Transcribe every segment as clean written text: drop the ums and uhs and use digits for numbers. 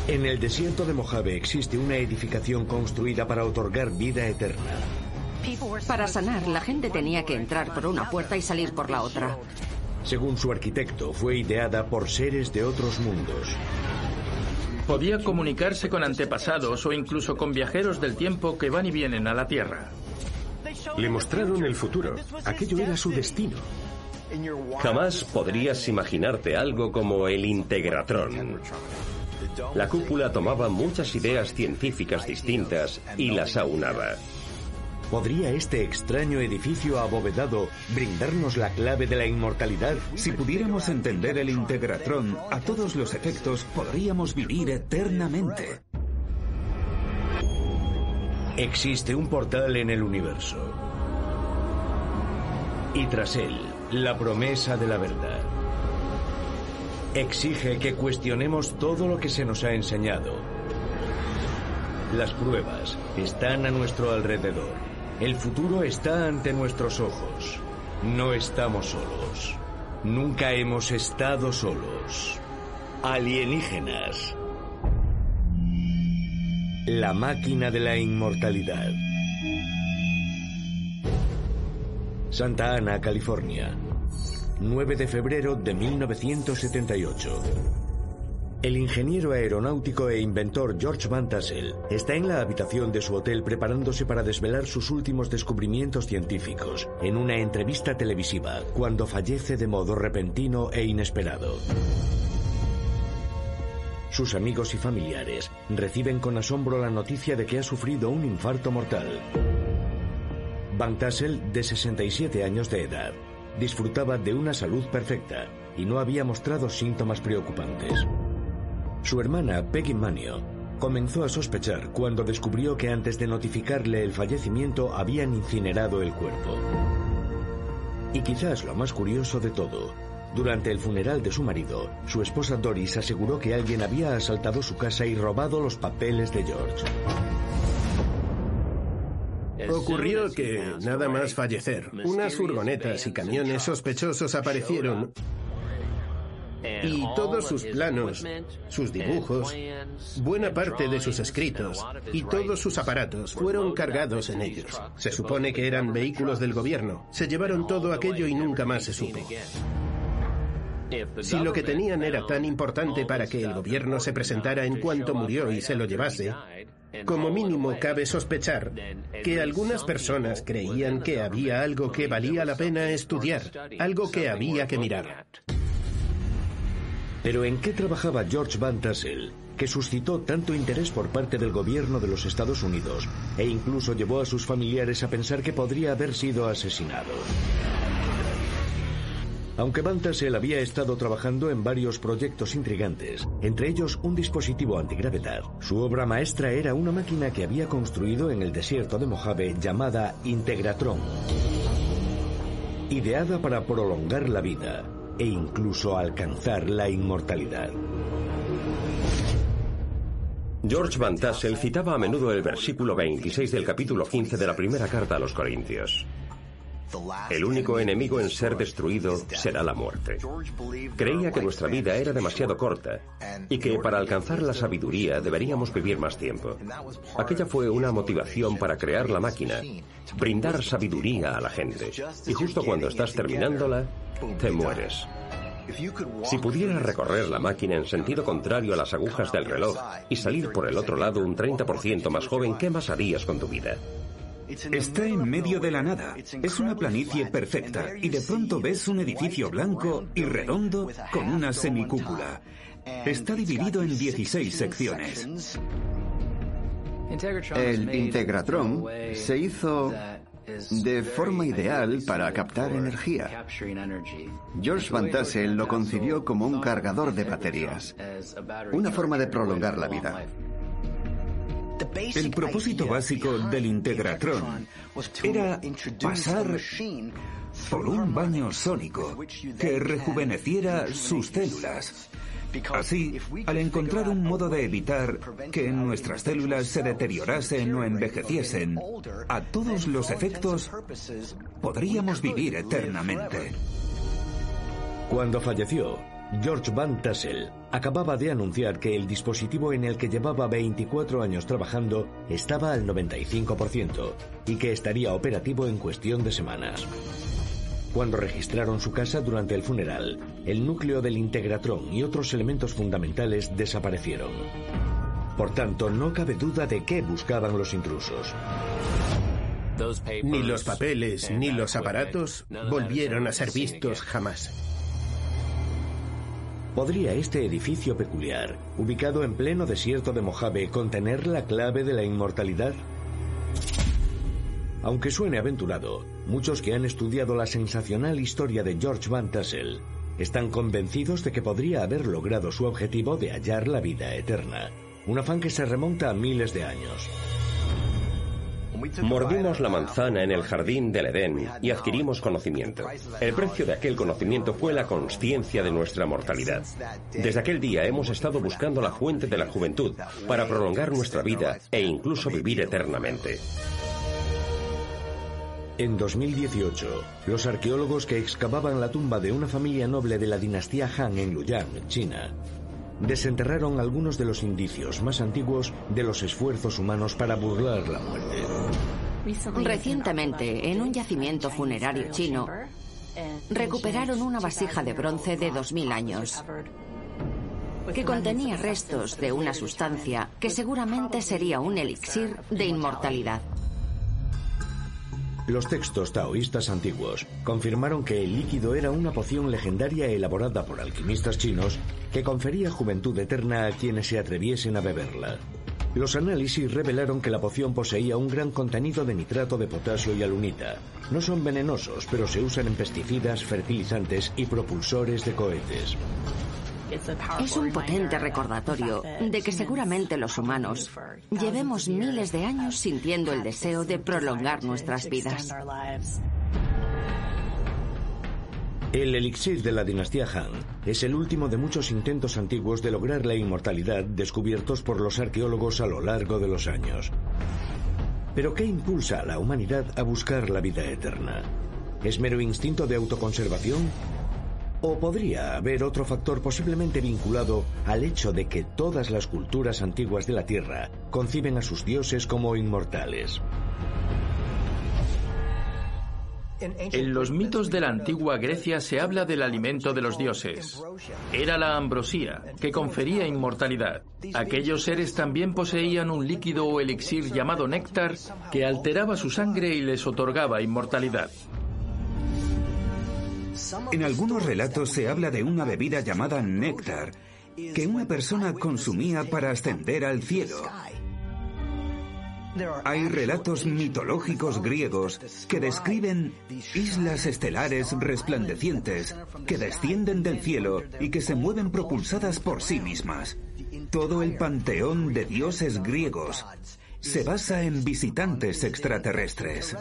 En el desierto de Mojave existe una edificación construida para otorgar vida eterna. Para sanar, la gente tenía que entrar por una puerta y salir por la otra. Según su arquitecto, fue ideada por seres de otros mundos. Podía comunicarse con antepasados o incluso con viajeros del tiempo que van y vienen a la Tierra. Le mostraron el futuro. Aquello era su destino. Jamás podrías imaginarte algo como el Integratron. La cúpula tomaba muchas ideas científicas distintas y las aunaba. ¿Podría este extraño edificio abovedado brindarnos la clave de la inmortalidad? Si pudiéramos entender el Integratron, a todos los efectos, podríamos vivir eternamente. Existe un portal en el universo. Y tras él, la promesa de la verdad. Exige que cuestionemos todo lo que se nos ha enseñado. Las pruebas están a nuestro alrededor. El futuro está ante nuestros ojos. No estamos solos. Nunca hemos estado solos. Alienígenas. La máquina de la inmortalidad. Santa Ana, California. 9 de febrero de 1978. El ingeniero aeronáutico e inventor George Van Tassel está en la habitación de su hotel preparándose para desvelar sus últimos descubrimientos científicos en una entrevista televisiva cuando fallece de modo repentino e inesperado. Sus amigos y familiares reciben con asombro la noticia de que ha sufrido un infarto mortal. Van Tassel, de 67 años de edad, disfrutaba de una salud perfecta y no había mostrado síntomas preocupantes. Su hermana, Peggy Manio, comenzó a sospechar cuando descubrió que antes de notificarle el fallecimiento habían incinerado el cuerpo. Y quizás lo más curioso de todo, durante el funeral de su marido, su esposa Doris aseguró que alguien había asaltado su casa y robado los papeles de George. Ocurrió que, nada más fallecer, unas furgonetas y camiones sospechosos aparecieron y todos sus planos, sus dibujos, buena parte de sus escritos y todos sus aparatos fueron cargados en ellos. Se supone que eran vehículos del gobierno. Se llevaron todo aquello y nunca más se supo. Si lo que tenían era tan importante para que el gobierno se presentara en cuanto murió y se lo llevase, como mínimo cabe sospechar que algunas personas creían que había algo que valía la pena estudiar, algo que había que mirar. Pero ¿en qué trabajaba George Van Tassel, que suscitó tanto interés por parte del gobierno de los Estados Unidos e incluso llevó a sus familiares a pensar que podría haber sido asesinado? Aunque Van Tassel había estado trabajando en varios proyectos intrigantes, entre ellos un dispositivo antigravedad, su obra maestra era una máquina que había construido en el desierto de Mojave llamada Integratron, ideada para prolongar la vida e incluso alcanzar la inmortalidad. George Van Tassel citaba a menudo el versículo 26 del capítulo 15 de la primera carta a los Corintios. El único enemigo en ser destruido será la muerte. Creía que nuestra vida era demasiado corta y que para alcanzar la sabiduría deberíamos vivir más tiempo. Aquella fue una motivación para crear la máquina, brindar sabiduría a la gente. Y justo cuando estás terminándola, te mueres. Si pudieras recorrer la máquina en sentido contrario a las agujas del reloj y salir por el otro lado un 30% más joven, ¿qué más harías con tu vida? Está en medio de la nada. Es una planicie perfecta y de pronto ves un edificio blanco y redondo con una semicúpula. Está dividido en 16 secciones. El Integratron se hizo de forma ideal para captar energía. George Van Tassel lo concibió como un cargador de baterías, una forma de prolongar la vida. El propósito básico del Integratron era pasar por un baño sónico que rejuveneciera sus células. Así, al encontrar un modo de evitar que nuestras células se deteriorasen o envejeciesen, a todos los efectos, podríamos vivir eternamente. Cuando falleció, George Van Tassel acababa de anunciar que el dispositivo en el que llevaba 24 años trabajando estaba al 95% y que estaría operativo en cuestión de semanas. Cuando registraron su casa durante el funeral, el núcleo del Integratron y otros elementos fundamentales desaparecieron. Por tanto, no cabe duda de qué buscaban los intrusos. Ni los papeles ni los aparatos volvieron a ser vistos jamás. ¿Podría este edificio peculiar, ubicado en pleno desierto de Mojave, contener la clave de la inmortalidad? Aunque suene aventurado, muchos que han estudiado la sensacional historia de George Van Tassel están convencidos de que podría haber logrado su objetivo de hallar la vida eterna, un afán que se remonta a miles de años. Mordimos la manzana en el jardín del Edén y adquirimos conocimiento. El precio de aquel conocimiento fue la consciencia de nuestra mortalidad. Desde aquel día hemos estado buscando la fuente de la juventud para prolongar nuestra vida e incluso vivir eternamente. En 2018, los arqueólogos que excavaban la tumba de una familia noble de la dinastía Han en Luoyang, China, desenterraron algunos de los indicios más antiguos de los esfuerzos humanos para burlar la muerte. Recientemente, en un yacimiento funerario chino, recuperaron una vasija de bronce de 2000 años que contenía restos de una sustancia que seguramente sería un elixir de inmortalidad. Los textos taoístas antiguos confirmaron que el líquido era una poción legendaria elaborada por alquimistas chinos que confería juventud eterna a quienes se atreviesen a beberla. Los análisis revelaron que la poción poseía un gran contenido de nitrato de potasio y alunita. No son venenosos, pero se usan en pesticidas, fertilizantes y propulsores de cohetes. Es un potente recordatorio de que seguramente los humanos llevemos miles de años sintiendo el deseo de prolongar nuestras vidas. El elixir de la dinastía Han es el último de muchos intentos antiguos de lograr la inmortalidad descubiertos por los arqueólogos a lo largo de los años. ¿Pero qué impulsa a la humanidad a buscar la vida eterna? ¿Es mero instinto de autoconservación? ¿O podría haber otro factor posiblemente vinculado al hecho de que todas las culturas antiguas de la Tierra conciben a sus dioses como inmortales? En los mitos de la antigua Grecia se habla del alimento de los dioses. Era la ambrosía, que confería inmortalidad. Aquellos seres también poseían un líquido o elixir llamado néctar que alteraba su sangre y les otorgaba inmortalidad. En algunos relatos se habla de una bebida llamada néctar que una persona consumía para ascender al cielo. Hay relatos mitológicos griegos que describen islas estelares resplandecientes que descienden del cielo y que se mueven propulsadas por sí mismas. Todo el panteón de dioses griegos se basa en visitantes extraterrestres.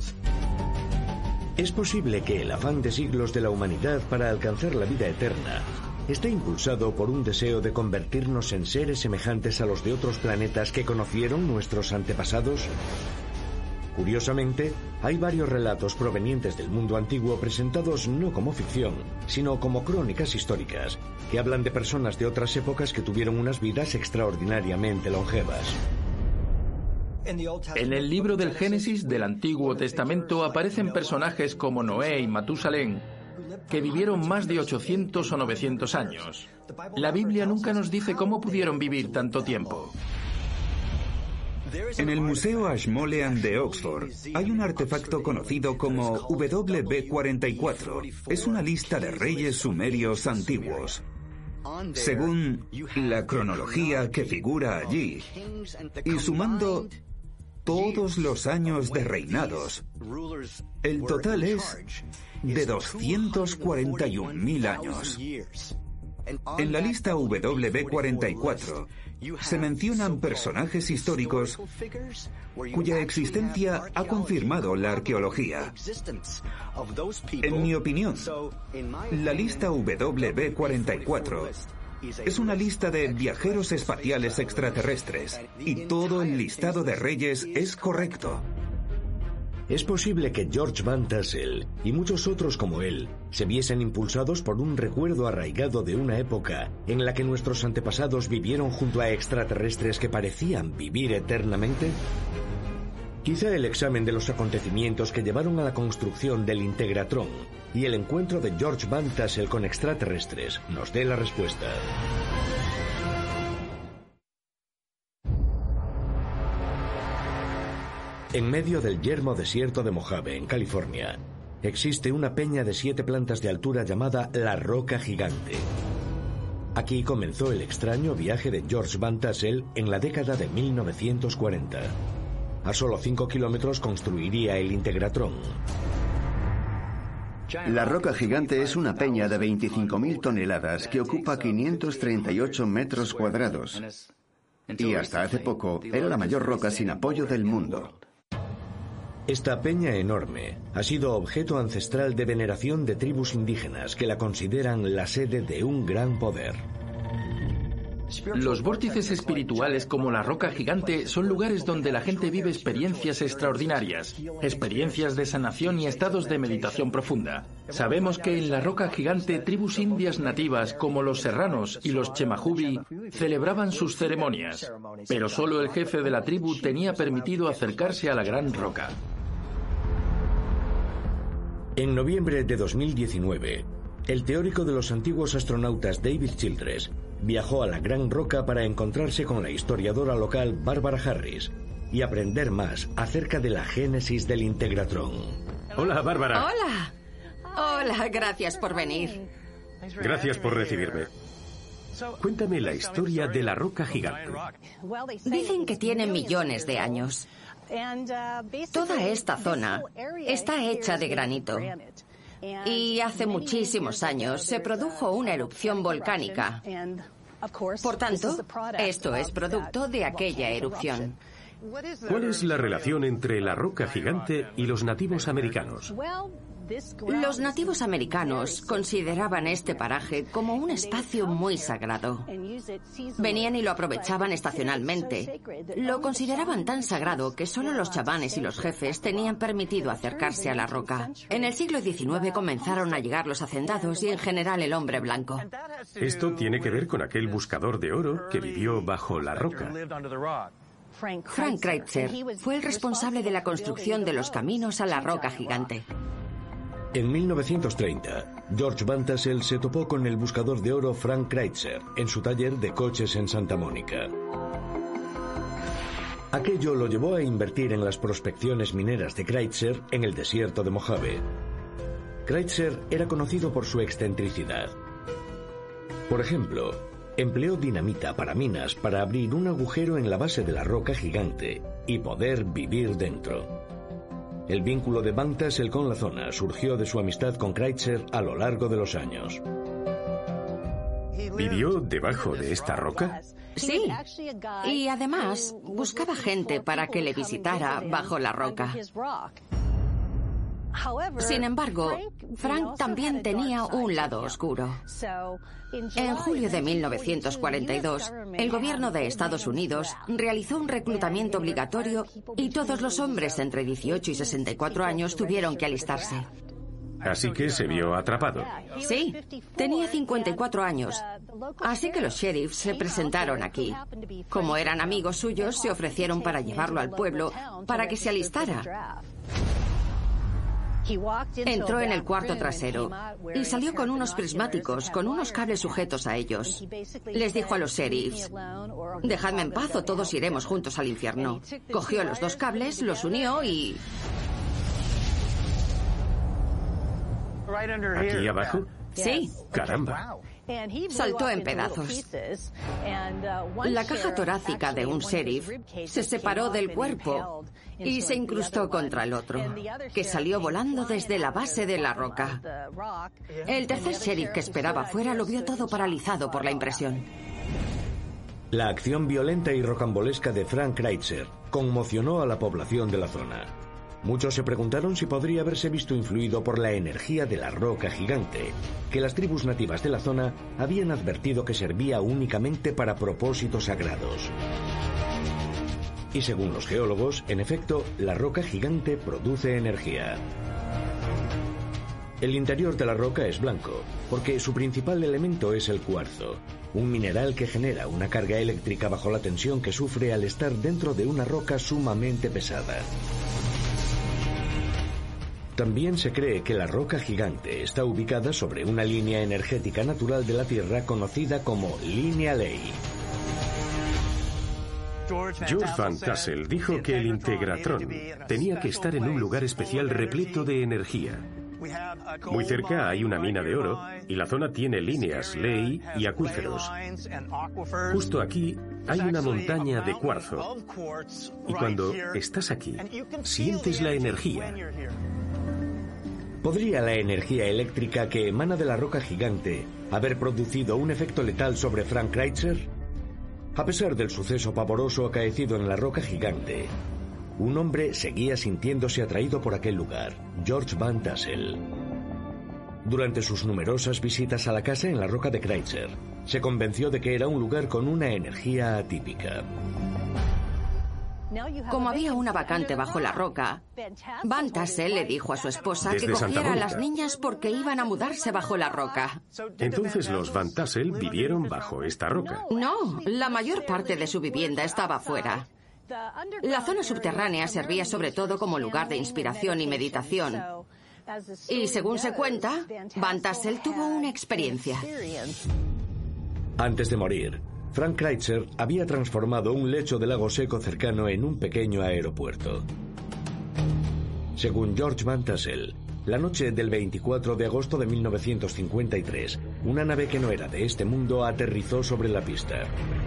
Es posible que el afán de siglos de la humanidad para alcanzar la vida eterna esté impulsado por un deseo de convertirnos en seres semejantes a los de otros planetas que conocieron nuestros antepasados. Curiosamente, hay varios relatos provenientes del mundo antiguo presentados no como ficción, sino como crónicas históricas, que hablan de personas de otras épocas que tuvieron unas vidas extraordinariamente longevas. En el libro del Génesis del Antiguo Testamento aparecen personajes como Noé y Matusalén, que vivieron más de 800 o 900 años. La Biblia nunca nos dice cómo pudieron vivir tanto tiempo. En el Museo Ashmolean de Oxford hay un artefacto conocido como WB44. Es una lista de reyes sumerios antiguos. Según la cronología que figura allí, y sumando todos los años de reinados, el total es de 241.000 años. En la lista WB44 se mencionan personajes históricos cuya existencia ha confirmado la arqueología. En mi opinión, la lista WB44 es una lista de viajeros espaciales extraterrestres y todo el listado de reyes es correcto. Es posible que George Van Tassel y muchos otros como él se viesen impulsados por un recuerdo arraigado de una época en la que nuestros antepasados vivieron junto a extraterrestres que parecían vivir eternamente. Quizá el examen de los acontecimientos que llevaron a la construcción del Integratron y el encuentro de George Van Tassel con extraterrestres nos dé la respuesta. En medio del yermo desierto de Mojave, en California, existe una peña de 7 plantas de altura llamada La Roca Gigante. Aquí comenzó el extraño viaje de George Van Tassel en la década de 1940. A solo 5 kilómetros construiría el Integratron. La Roca Gigante es una peña de 25.000 toneladas que ocupa 538 metros cuadrados. Y hasta hace poco era la mayor roca sin apoyo del mundo. Esta peña enorme ha sido objeto ancestral de veneración de tribus indígenas que la consideran la sede de un gran poder. Los vórtices espirituales como la Roca Gigante son lugares donde la gente vive experiencias extraordinarias, experiencias de sanación y estados de meditación profunda. Sabemos que en la Roca Gigante tribus indias nativas como los serranos y los chemajubi celebraban sus ceremonias, pero solo el jefe de la tribu tenía permitido acercarse a la gran roca. En noviembre de 2019, el teórico de los antiguos astronautas David Childress viajó a la Gran Roca para encontrarse con la historiadora local Barbara Harris y aprender más acerca de la génesis del Integratron. Hola, Bárbara. Hola. Hola, gracias por venir. Gracias por recibirme. Cuéntame la historia de la Roca Gigante. Dicen que tiene millones de años. Toda esta zona está hecha de granito. Y hace muchísimos años se produjo una erupción volcánica. Por tanto, esto es producto de aquella erupción. ¿Cuál es la relación entre la Roca Gigante y los nativos americanos? Los nativos americanos consideraban este paraje como un espacio muy sagrado. Venían y lo aprovechaban estacionalmente. Lo consideraban tan sagrado que solo los chamanes y los jefes tenían permitido acercarse a la roca. En el siglo XIX comenzaron a llegar los hacendados y en general el hombre blanco. Esto tiene que ver con aquel buscador de oro que vivió bajo la roca. Frank Kreitzer fue el responsable de la construcción de los caminos a la Roca Gigante. En 1930, George Van Tassel se topó con el buscador de oro Frank Kreitzer en su taller de coches en Santa Mónica. Aquello lo llevó a invertir en las prospecciones mineras de Kreitzer en el desierto de Mojave. Kreitzer era conocido por su excentricidad. Por ejemplo, empleó dinamita para minas para abrir un agujero en la base de la Roca Gigante y poder vivir dentro. El vínculo de Van Tassel con la zona surgió de su amistad con Kreitzer a lo largo de los años. ¿Vivió debajo de esta roca? Sí, y además buscaba gente para que le visitara bajo la roca. Sin embargo, Frank también tenía un lado oscuro. En julio de 1942, el gobierno de Estados Unidos realizó un reclutamiento obligatorio y todos los hombres entre 18 y 64 años tuvieron que alistarse. Así que se vio atrapado. Sí, tenía 54 años. Así que los sheriffs se presentaron aquí. Como eran amigos suyos, se ofrecieron para llevarlo al pueblo para que se alistara. Entró en el cuarto trasero y salió con unos prismáticos, con unos cables sujetos a ellos. Les dijo a los sheriffs: dejadme en paz o todos iremos juntos al infierno. Cogió los 2 cables, los unió y... ¿Aquí abajo? Sí. Caramba. Saltó en pedazos. La caja torácica de un sheriff se separó del cuerpo y se incrustó contra el otro, que salió volando desde la base de la roca. El tercer sheriff que esperaba afuera lo vio todo paralizado por la impresión. La acción violenta y rocambolesca de Frank Kreitzer conmocionó a la población de la zona. Muchos se preguntaron si podría haberse visto influido por la energía de la Roca Gigante, que las tribus nativas de la zona habían advertido que servía únicamente para propósitos sagrados. Y según los geólogos, en efecto, la roca gigante produce energía. El interior de la roca es blanco, porque su principal elemento es el cuarzo, un mineral que genera una carga eléctrica bajo la tensión que sufre al estar dentro de una roca sumamente pesada. También se cree que la roca gigante está ubicada sobre una línea energética natural de la Tierra conocida como Línea Ley. George Van Tassel dijo que el Integratron tenía que estar en un lugar especial repleto de energía. Muy cerca hay una mina de oro y la zona tiene líneas Ley y acuíferos. Justo aquí hay una montaña de cuarzo. Y cuando estás aquí, sientes la energía. ¿Podría la energía eléctrica que emana de la roca gigante haber producido un efecto letal sobre Frank Kreitzer? A pesar del suceso pavoroso acaecido en la roca gigante, un hombre seguía sintiéndose atraído por aquel lugar, George Van Tassel. Durante sus numerosas visitas a la casa en la roca de Kreitzer, se convenció de que era un lugar con una energía atípica. Como había una vacante bajo la roca, Van Tassel le dijo a su esposa que cogiera a las niñas porque iban a mudarse bajo la roca. Entonces los Van Tassel vivieron bajo esta roca. No, la mayor parte de su vivienda estaba fuera. La zona subterránea servía sobre todo como lugar de inspiración y meditación. Y según se cuenta, Van Tassel tuvo una experiencia. Antes de morir, Frank Kreitzer había transformado un lecho de lago seco cercano en un pequeño aeropuerto. Según George Van Tassel, la noche del 24 de agosto de 1953, una nave que no era de este mundo aterrizó sobre la pista.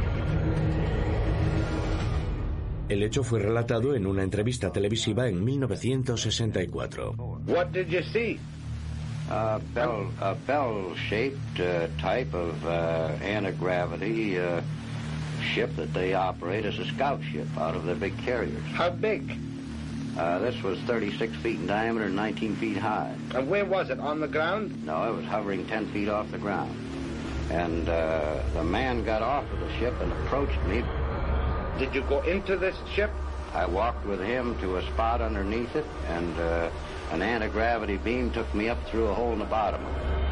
El hecho fue relatado en una entrevista televisiva en 1964. What did you see? A bell-shaped type of anti-gravity ship that they operate as a scout ship out of their big carriers. How big? This was 36 feet in diameter and 19 feet high. And where was it, on the ground? No, it was hovering 10 feet off the ground. And the man got off of the ship and approached me. Did you go into this ship? I walked with him to a spot underneath it, and an anti-gravity beam took me up through a hole in the bottom.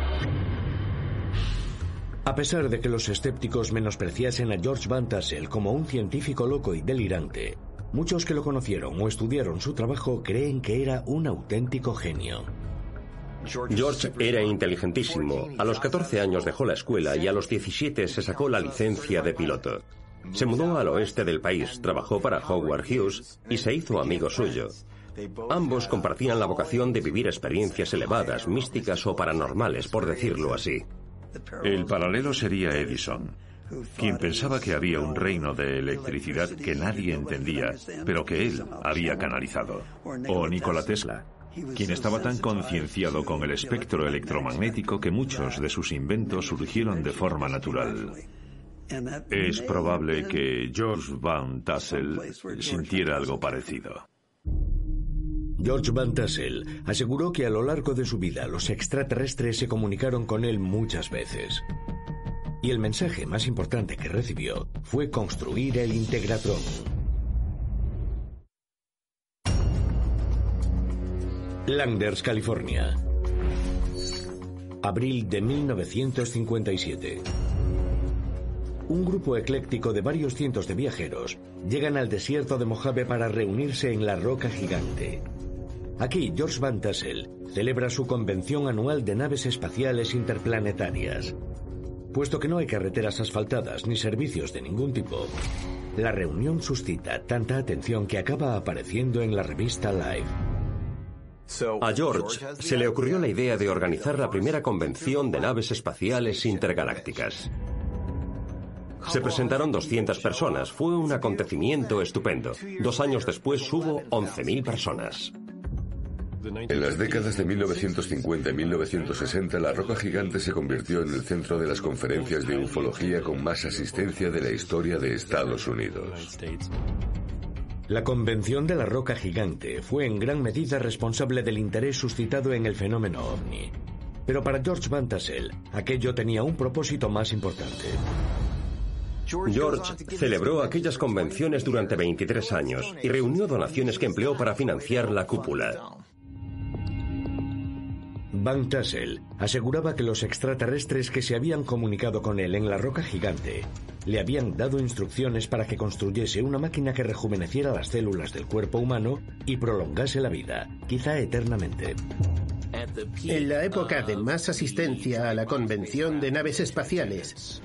A pesar de que los escépticos menospreciasen a George Van Tassel como un científico loco y delirante, muchos que lo conocieron o estudiaron su trabajo creen que era un auténtico genio. George era inteligentísimo. A los 14 años dejó la escuela y a los 17 se sacó la licencia de piloto. Se mudó al oeste del país, trabajó para Howard Hughes y se hizo amigo suyo. Ambos compartían la vocación de vivir experiencias elevadas, místicas o paranormales, por decirlo así. El paralelo sería Edison, quien pensaba que había un reino de electricidad que nadie entendía, pero que él había canalizado. O Nikola Tesla, quien estaba tan concienciado con el espectro electromagnético que muchos de sus inventos surgieron de forma natural. Es probable que George Van Tassel sintiera algo parecido. George Van Tassel aseguró que a lo largo de su vida los extraterrestres se comunicaron con él muchas veces. Y el mensaje más importante que recibió fue construir el Integratron. Landers, California. Abril de 1957. Un grupo ecléctico de varios cientos de viajeros llegan al desierto de Mojave para reunirse en la roca gigante. Aquí, George Van Tassel celebra su convención anual de naves espaciales interplanetarias. Puesto que no hay carreteras asfaltadas ni servicios de ningún tipo, la reunión suscita tanta atención que acaba apareciendo en la revista Life. A George se le ocurrió la idea de organizar la primera convención de naves espaciales intergalácticas. Se presentaron 200 personas. Fue un acontecimiento estupendo. 2 años después hubo 11.000 personas. En las décadas de 1950 y 1960, la roca gigante se convirtió en el centro de las conferencias de ufología con más asistencia de la historia de Estados Unidos. La convención de la roca gigante fue en gran medida responsable del interés suscitado en el fenómeno ovni. Pero para George Van Tassel, aquello tenía un propósito más importante. George celebró aquellas convenciones durante 23 años y reunió donaciones que empleó para financiar la cúpula. Van Tassel aseguraba que los extraterrestres que se habían comunicado con él en la roca gigante le habían dado instrucciones para que construyese una máquina que rejuveneciera las células del cuerpo humano y prolongase la vida, quizá eternamente. En la época de más asistencia a la convención de naves espaciales,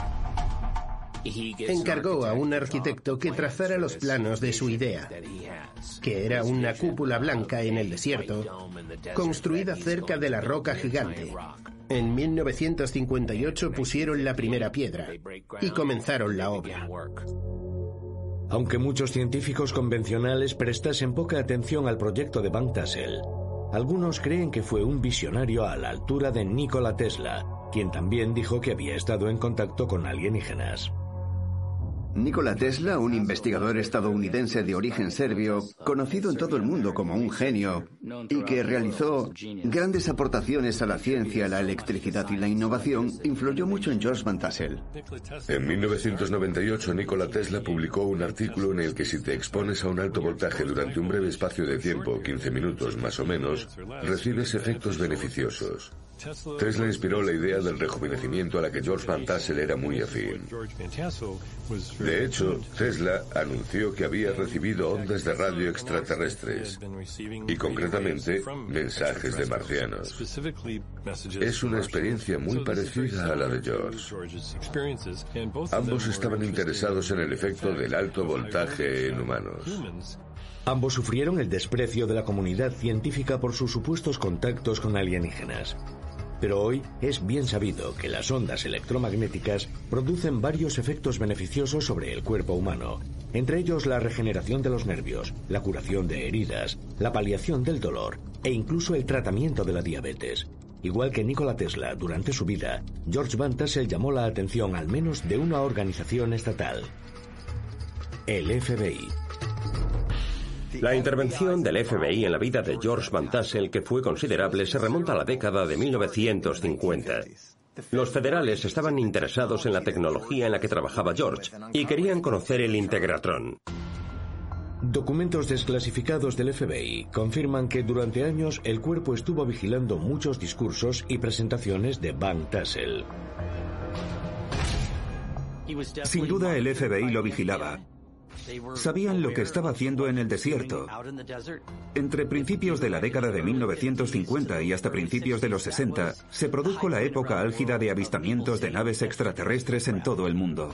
encargó a un arquitecto que trazara los planos de su idea, que era una cúpula blanca en el desierto, construida cerca de la roca gigante. En 1958 pusieron la primera piedra y comenzaron la obra. Aunque muchos científicos convencionales prestasen poca atención al proyecto de Van Tassel, algunos creen que fue un visionario a la altura de Nikola Tesla, quien también dijo que había estado en contacto con alienígenas. Nikola Tesla, un investigador estadounidense de origen serbio, conocido en todo el mundo como un genio, y que realizó grandes aportaciones a la ciencia, la electricidad y la innovación, influyó mucho en George Van Tassel. En 1998, Nikola Tesla publicó un artículo en el que si te expones a un alto voltaje durante un breve espacio de tiempo, 15 minutos más o menos, recibes efectos beneficiosos. Tesla inspiró la idea del rejuvenecimiento a la que George Van Tassel era muy afín. De hecho, Tesla anunció que había recibido ondas de radio extraterrestres y concretamente mensajes de marcianos. Es una experiencia muy parecida a la de George. Ambos estaban interesados en el efecto del alto voltaje en humanos. Ambos sufrieron el desprecio de la comunidad científica por sus supuestos contactos con alienígenas. Pero hoy es bien sabido que las ondas electromagnéticas producen varios efectos beneficiosos sobre el cuerpo humano, entre ellos la regeneración de los nervios, la curación de heridas, la paliación del dolor e incluso el tratamiento de la diabetes. Igual que Nikola Tesla durante su vida, George Van Tassel llamó la atención al menos de una organización estatal, el FBI. La intervención del FBI en la vida de George Van Tassel, que fue considerable, se remonta a la década de 1950. Los federales estaban interesados en la tecnología en la que trabajaba George y querían conocer el Integratron. Documentos desclasificados del FBI confirman que durante años el cuerpo estuvo vigilando muchos discursos y presentaciones de Van Tassel. Sin duda el FBI lo vigilaba. Sabían lo que estaba haciendo en el desierto. Entre principios de la década de 1950 y hasta principios de los 60, se produjo la época álgida de avistamientos de naves extraterrestres en todo el mundo.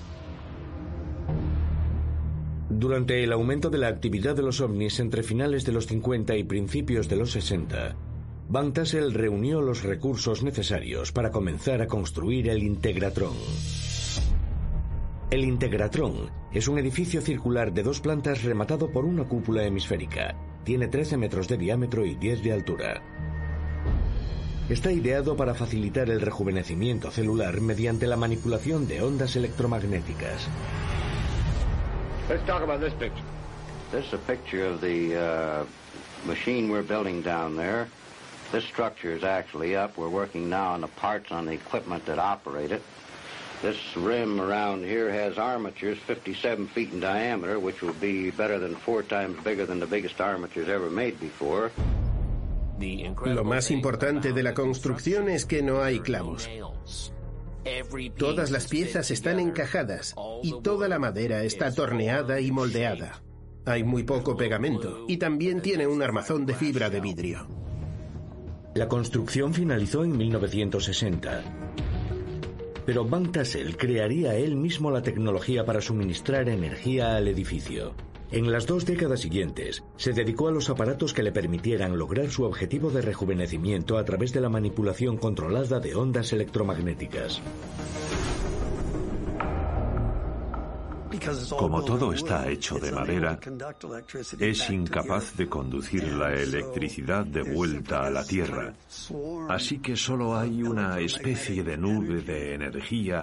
Durante el aumento de la actividad de los ovnis entre finales de los 50 y principios de los 60, Van Tassel reunió los recursos necesarios para comenzar a construir el Integratron. El Integratron es un edificio circular de 2 plantas rematado por una cúpula hemisférica. Tiene 13 metros de diámetro y 10 de altura. Está ideado para facilitar el rejuvenecimiento celular mediante la manipulación de ondas electromagnéticas. Let's talk about this picture. This is a picture of the machine we're building down there. This structure is actually up. We're working now on the parts on the equipment that operate it. This rim around here has armatures 57 feet in diameter, which will be better than 4 times bigger than the biggest armatures ever made before. Lo más importante de la construcción es que no hay clavos. Todas las piezas están encajadas y toda la madera está torneada y moldeada. Hay muy poco pegamento y también tiene un armazón de fibra de vidrio. La construcción finalizó en 1960. Pero Van Tassel crearía él mismo la tecnología para suministrar energía al edificio. En las 2 décadas siguientes, se dedicó a los aparatos que le permitieran lograr su objetivo de rejuvenecimiento a través de la manipulación controlada de ondas electromagnéticas. Como todo está hecho de madera, es incapaz de conducir la electricidad de vuelta a la Tierra. Así que solo hay una especie de nube de energía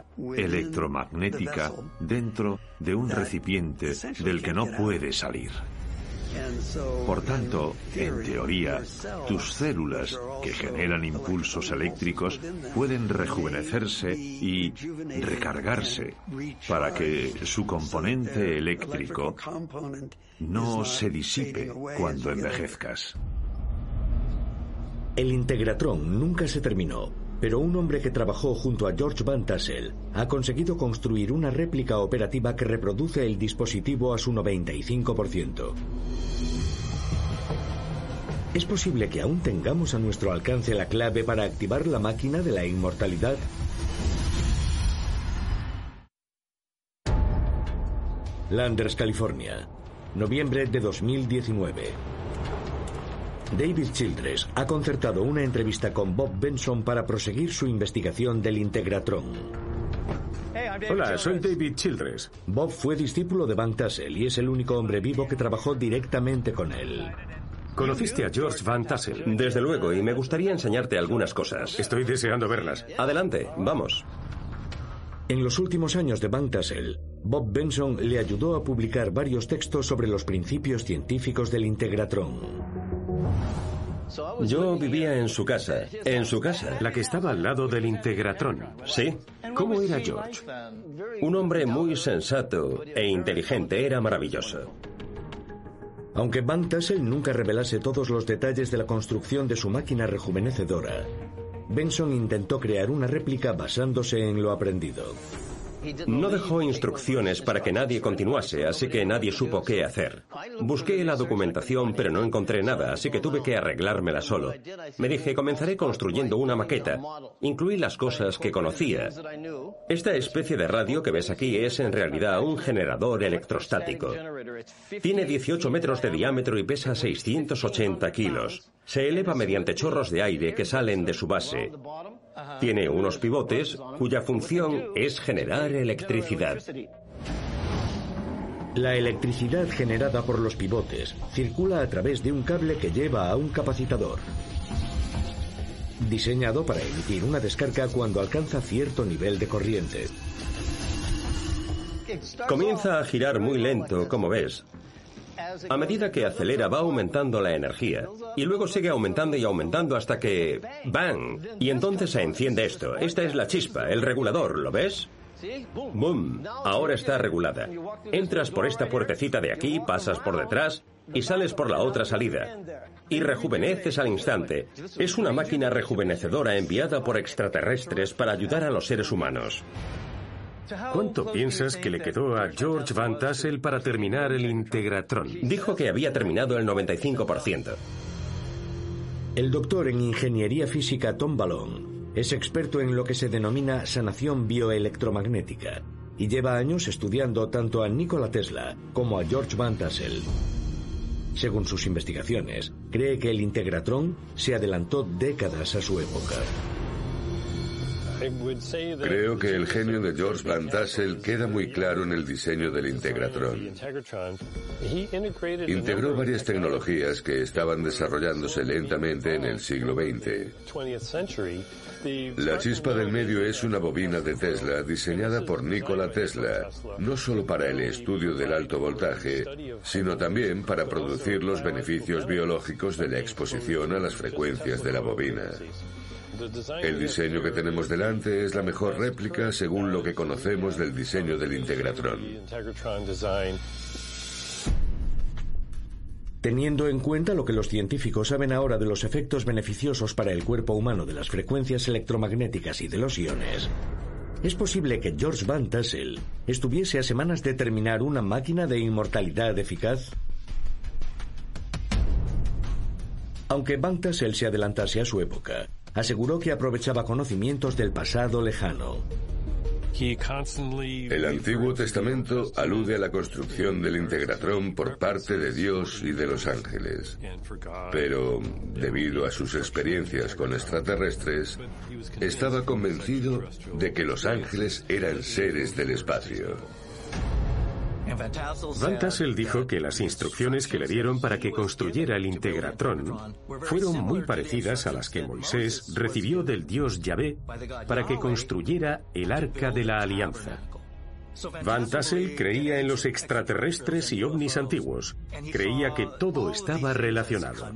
electromagnética dentro de un recipiente del que no puede salir. Por tanto, en teoría, tus células que generan impulsos eléctricos pueden rejuvenecerse y recargarse para que su componente eléctrico no se disipe cuando envejezcas. El Integratron nunca se terminó, pero un hombre que trabajó junto a George Van Tassel ha conseguido construir una réplica operativa que reproduce el dispositivo a su 95%. ¿Es posible que aún tengamos a nuestro alcance la clave para activar la máquina de la inmortalidad? Landers, California, noviembre de 2019. David Childress ha concertado una entrevista con Bob Benson para proseguir su investigación del Integratron. Hola, soy David Childress. Bob fue discípulo de Van Tassel y es el único hombre vivo que trabajó directamente con él. ¿Conociste a George Van Tassel? Desde luego, y me gustaría enseñarte algunas cosas. Estoy deseando verlas. Adelante, vamos. En los últimos años de Van Tassel, Bob Benson le ayudó a publicar varios textos sobre los principios científicos del Integratron. Yo vivía en su casa. ¿En su casa? La que estaba al lado del Integratron. Sí. ¿Cómo era George? Un hombre muy sensato e inteligente. Era maravilloso. Aunque Van Tassel nunca revelase todos los detalles de la construcción de su máquina rejuvenecedora, Benson intentó crear una réplica basándose en lo aprendido. No dejó instrucciones para que nadie continuase, así que nadie supo qué hacer. Busqué la documentación, pero no encontré nada, así que tuve que arreglármela solo. Me dije, comenzaré construyendo una maqueta. Incluí las cosas que conocía. Esta especie de radio que ves aquí es en realidad un generador electrostático. Tiene 18 metros de diámetro y pesa 680 kilos. Se eleva mediante chorros de aire que salen de su base. Tiene unos pivotes cuya función es generar electricidad. La electricidad generada por los pivotes circula a través de un cable que lleva a un capacitador, diseñado para emitir una descarga cuando alcanza cierto nivel de corriente. Comienza a girar muy lento, como ves. A medida que acelera va aumentando la energía y luego sigue aumentando y aumentando hasta que ¡bang! Y entonces se enciende esto. Esta es la chispa, el regulador, ¿lo ves? ¡Bum! Ahora está regulada. Entras por esta puertecita de aquí, pasas por detrás y sales por la otra salida. Y rejuveneces al instante. Es una máquina rejuvenecedora enviada por extraterrestres para ayudar a los seres humanos. ¿Cuánto piensas que le quedó a George Van Tassel para terminar el Integratron? Dijo que había terminado el 95%. El doctor en ingeniería física Tom Ballon es experto en lo que se denomina sanación bioelectromagnética y lleva años estudiando tanto a Nikola Tesla como a George Van Tassel. Según sus investigaciones, cree que el Integratron se adelantó décadas a su época. Creo que el genio de George Van Tassel queda muy claro en el diseño del Integratron. Integró varias tecnologías que estaban desarrollándose lentamente en el siglo XX. La chispa del medio es una bobina de Tesla diseñada por Nikola Tesla, no solo para el estudio del alto voltaje, sino también para producir los beneficios biológicos de la exposición a las frecuencias de la bobina. El diseño que tenemos delante es la mejor réplica según lo que conocemos del diseño del Integratron. Teniendo en cuenta lo que los científicos saben ahora de los efectos beneficiosos para el cuerpo humano de las frecuencias electromagnéticas y de los iones, ¿es posible que George Van Tassel estuviese a semanas de terminar una máquina de inmortalidad eficaz? Aunque Van Tassel se adelantase a su época, aseguró que aprovechaba conocimientos del pasado lejano. El Antiguo Testamento alude a la construcción del Integratron por parte de Dios y de los ángeles. Pero, debido a sus experiencias con extraterrestres, estaba convencido de que los ángeles eran seres del espacio. Van Tassel dijo que las instrucciones que le dieron para que construyera el Integratron fueron muy parecidas a las que Moisés recibió del dios Yahvé para que construyera el Arca de la Alianza. Van Tassel creía en los extraterrestres y ovnis antiguos. Creía que todo estaba relacionado.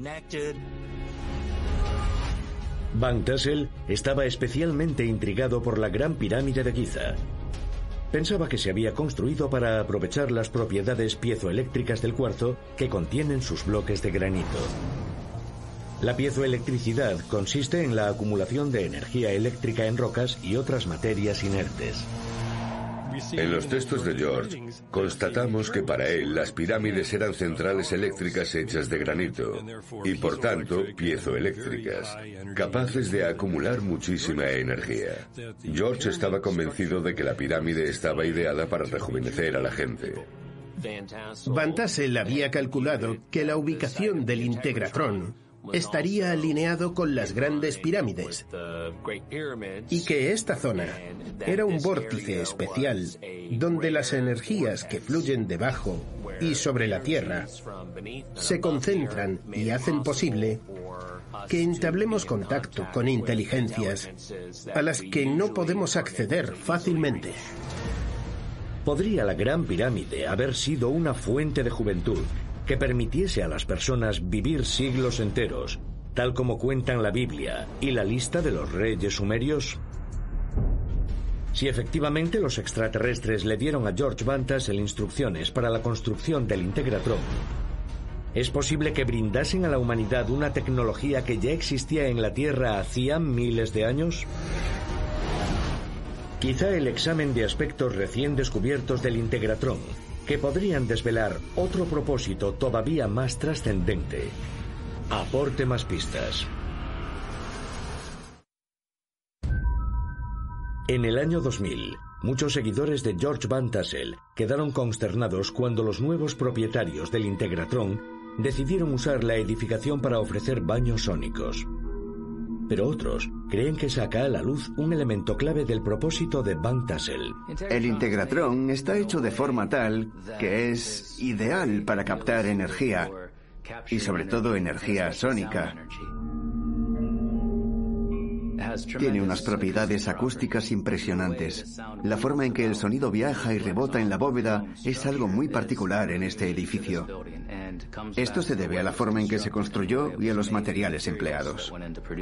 Van Tassel estaba especialmente intrigado por la Gran Pirámide de Giza. Pensaba que se había construido para aprovechar las propiedades piezoeléctricas del cuarzo que contienen sus bloques de granito. La piezoelectricidad consiste en la acumulación de energía eléctrica en rocas y otras materias inertes. En los textos de George, constatamos que para él las pirámides eran centrales eléctricas hechas de granito y, por tanto, piezoeléctricas, capaces de acumular muchísima energía. George estaba convencido de que la pirámide estaba ideada para rejuvenecer a la gente. Van Tassel había calculado que la ubicación del Integratron estaría alineado con las grandes pirámides y que esta zona era un vórtice especial donde las energías que fluyen debajo y sobre la Tierra se concentran y hacen posible que entablemos contacto con inteligencias a las que no podemos acceder fácilmente. ¿Podría la Gran Pirámide haber sido una fuente de juventud que permitiese a las personas vivir siglos enteros, tal como cuentan la Biblia y la lista de los reyes sumerios? Si efectivamente los extraterrestres le dieron a George Van Tassel instrucciones para la construcción del Integratron, ¿es posible que brindasen a la humanidad una tecnología que ya existía en la Tierra hacía miles de años? Quizá el examen de aspectos recién descubiertos del Integratron, que podrían desvelar otro propósito todavía más trascendente, aporte más pistas. En el año 2000, muchos seguidores de George Van Tassel quedaron consternados cuando los nuevos propietarios del Integratron decidieron usar la edificación para ofrecer baños sónicos. Pero otros creen que saca a la luz un elemento clave del propósito de Van Tassel. El Integratron está hecho de forma tal que es ideal para captar energía, y sobre todo energía sónica. Tiene unas propiedades acústicas impresionantes. La forma en que el sonido viaja y rebota en la bóveda es algo muy particular en este edificio. Esto se debe a la forma en que se construyó y a los materiales empleados.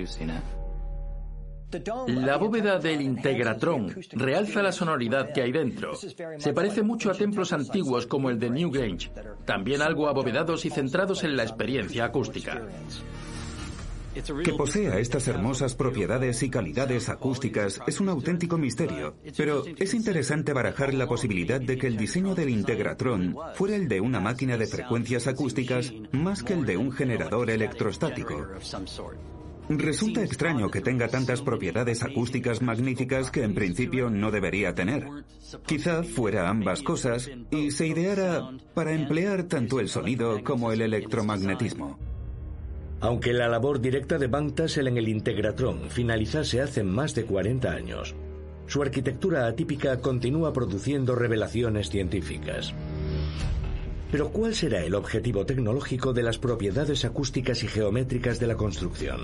La bóveda del Integratron realza la sonoridad que hay dentro. Se parece mucho a templos antiguos como el de Newgrange, también algo abovedados y centrados en la experiencia acústica. Que posea estas hermosas propiedades y calidades acústicas es un auténtico misterio, pero es interesante barajar la posibilidad de que el diseño del Integratron fuera el de una máquina de frecuencias acústicas más que el de un generador electrostático. Resulta extraño que tenga tantas propiedades acústicas magníficas que en principio no debería tener. Quizá fuera ambas cosas y se ideara para emplear tanto el sonido como el electromagnetismo. Aunque la labor directa de Van Tassel en el Integratron finalizase hace más de 40 años, su arquitectura atípica continúa produciendo revelaciones científicas. Pero ¿cuál será el objetivo tecnológico de las propiedades acústicas y geométricas de la construcción?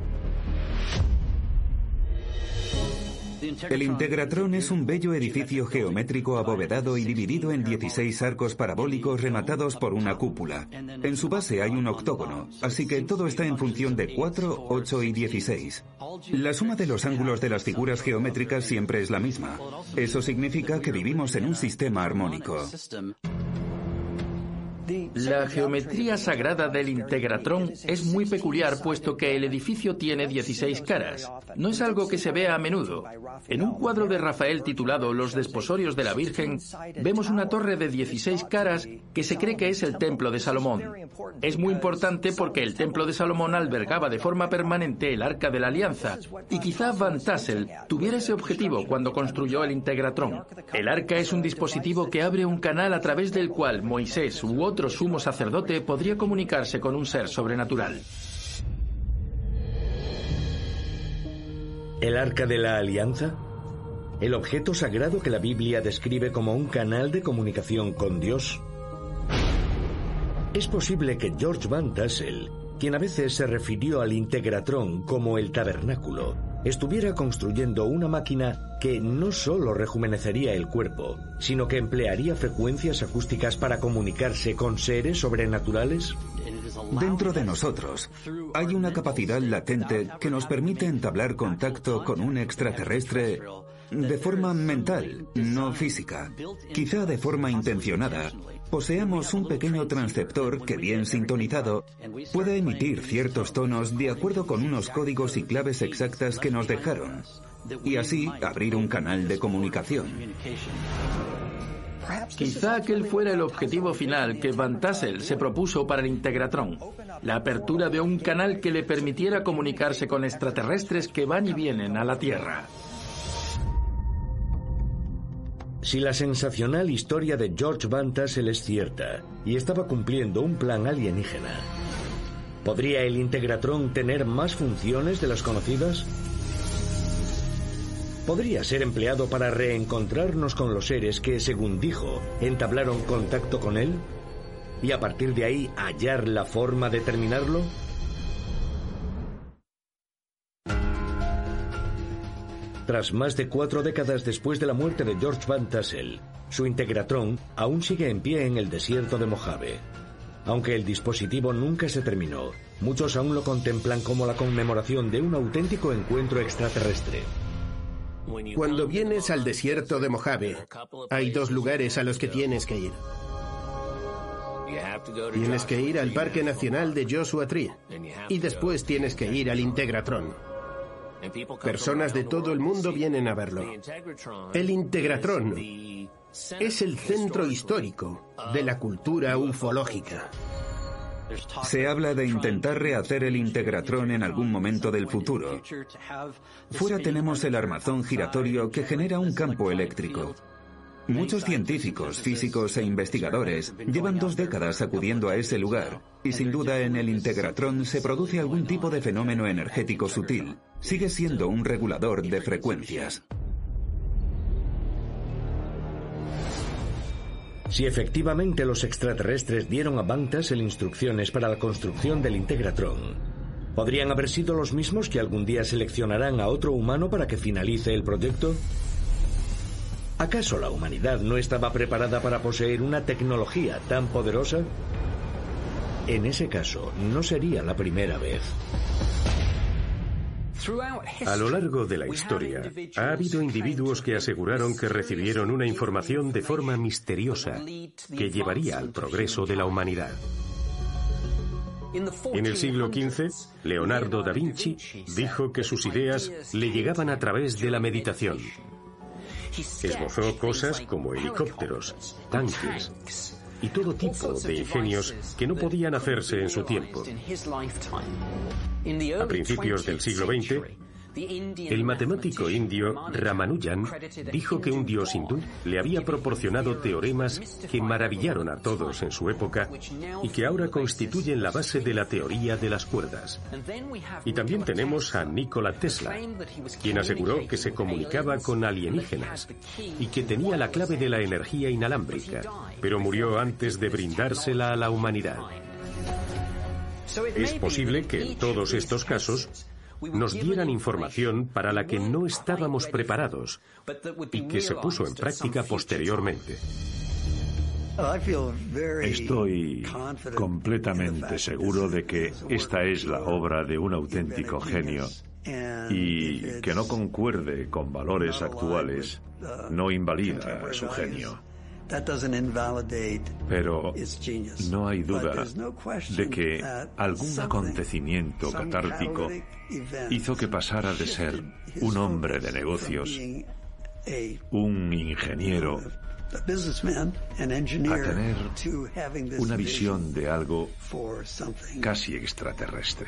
El Integratron es un bello edificio geométrico abovedado y dividido en 16 arcos parabólicos rematados por una cúpula. En su base hay un octógono, así que todo está en función de 4, 8 y 16. La suma de los ángulos de las figuras geométricas siempre es la misma. Eso significa que vivimos en un sistema armónico. La geometría sagrada del Integratron es muy peculiar, puesto que el edificio tiene 16 caras. No es algo que se vea a menudo. En un cuadro de Rafael titulado Los desposorios de la Virgen, vemos una torre de 16 caras que se cree que es el Templo de Salomón. Es muy importante porque el Templo de Salomón albergaba de forma permanente el Arca de la Alianza, y quizá Van Tassel tuviera ese objetivo cuando construyó el Integratron. El Arca es un dispositivo que abre un canal a través del cual Moisés u otro sumo sacerdote podría comunicarse con un ser sobrenatural. ¿El Arca de la Alianza? ¿El objeto sagrado que la Biblia describe como un canal de comunicación con Dios? Es posible que George Van Tassel, quien a veces se refirió al Integratron como el tabernáculo, estuviera construyendo una máquina que no solo rejuvenecería el cuerpo, sino que emplearía frecuencias acústicas para comunicarse con seres sobrenaturales? Dentro de nosotros hay una capacidad latente que nos permite entablar contacto con un extraterrestre de forma mental, no física. Quizá de forma intencionada, poseemos un pequeño transceptor que, bien sintonizado, puede emitir ciertos tonos de acuerdo con unos códigos y claves exactas que nos dejaron, y así abrir un canal de comunicación. Quizá aquel fuera el objetivo final que Van Tassel se propuso para el Integratron, la apertura de un canal que le permitiera comunicarse con extraterrestres que van y vienen a la Tierra. Si la sensacional historia de George Van Tassel es cierta y estaba cumpliendo un plan alienígena, ¿podría el Integratron tener más funciones de las conocidas? ¿Podría ser empleado para reencontrarnos con los seres que, según dijo, entablaron contacto con él? ¿Y a partir de ahí hallar la forma de terminarlo? Tras más de 4 décadas después de la muerte de George Van Tassel, su Integratron aún sigue en pie en el desierto de Mojave. Aunque el dispositivo nunca se terminó, muchos aún lo contemplan como la conmemoración de un auténtico encuentro extraterrestre. Cuando vienes al desierto de Mojave, hay 2 lugares a los que tienes que ir. Tienes que ir al Parque Nacional de Joshua Tree y después tienes que ir al Integratron. Personas de todo el mundo vienen a verlo. El Integratron es el centro histórico de la cultura ufológica. Se habla de intentar rehacer el Integratron en algún momento del futuro. Fuera tenemos el armazón giratorio que genera un campo eléctrico. Muchos científicos, físicos e investigadores llevan 2 décadas acudiendo a ese lugar, y sin duda en el Integratron se produce algún tipo de fenómeno energético sutil. Sigue siendo un regulador de frecuencias. Si efectivamente los extraterrestres dieron a Van Tassel instrucciones para la construcción del Integratron, ¿podrían haber sido los mismos que algún día seleccionarán a otro humano para que finalice el proyecto? ¿Acaso la humanidad no estaba preparada para poseer una tecnología tan poderosa? En ese caso, no sería la primera vez. A lo largo de la historia, ha habido individuos que aseguraron que recibieron una información de forma misteriosa que llevaría al progreso de la humanidad. En el siglo XV, Leonardo da Vinci dijo que sus ideas le llegaban a través de la meditación. Esbozó cosas como helicópteros, tanques y todo tipo de ingenios que no podían hacerse en su tiempo. A principios del siglo XX, el matemático indio Ramanujan dijo que un dios hindú le había proporcionado teoremas que maravillaron a todos en su época y que ahora constituyen la base de la teoría de las cuerdas. Y también tenemos a Nikola Tesla, quien aseguró que se comunicaba con alienígenas y que tenía la clave de la energía inalámbrica, pero murió antes de brindársela a la humanidad. Es posible que en todos estos casos nos dieran información para la que no estábamos preparados y que se puso en práctica posteriormente. Estoy completamente seguro de que esta es la obra de un auténtico genio y que no concuerde con valores actuales no invalida su genio. Pero no hay duda de que algún acontecimiento catártico hizo que pasara de ser un hombre de negocios, un ingeniero, a tener una visión de algo casi extraterrestre.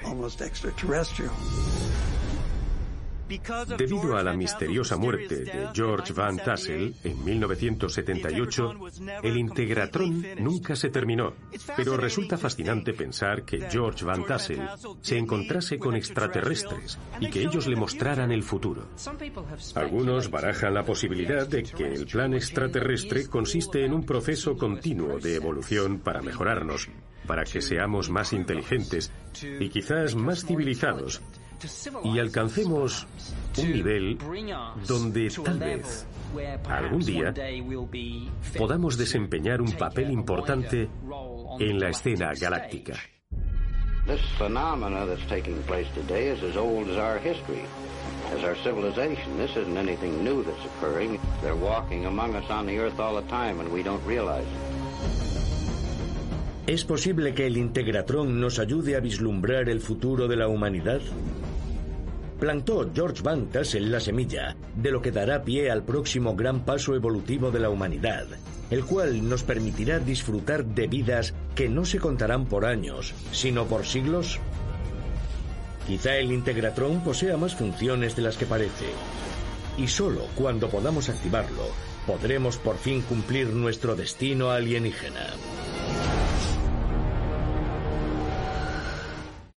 Debido a la misteriosa muerte de George Van Tassel en 1978, el Integratron nunca se terminó, pero resulta fascinante pensar que George Van Tassel se encontrase con extraterrestres y que ellos le mostraran el futuro. Algunos barajan la posibilidad de que el plan extraterrestre consiste en un proceso continuo de evolución para mejorarnos, para que seamos más inteligentes y quizás más civilizados, y alcancemos un nivel donde tal vez algún día podamos desempeñar un papel importante en la escena galáctica. This phenomena that's taking place today is as old as our history, as our civilization. This isn't anything new that's occurring. They're walking among us on the Earth all the time and we don't realize it. ¿Es posible que el Integratron nos ayude a vislumbrar el futuro de la humanidad? Plantó George Van Tassel la semilla de lo que dará pie al próximo gran paso evolutivo de la humanidad, el cual nos permitirá disfrutar de vidas que no se contarán por años, sino por siglos. Quizá el Integratron posea más funciones de las que parece, y solo cuando podamos activarlo, podremos por fin cumplir nuestro destino alienígena.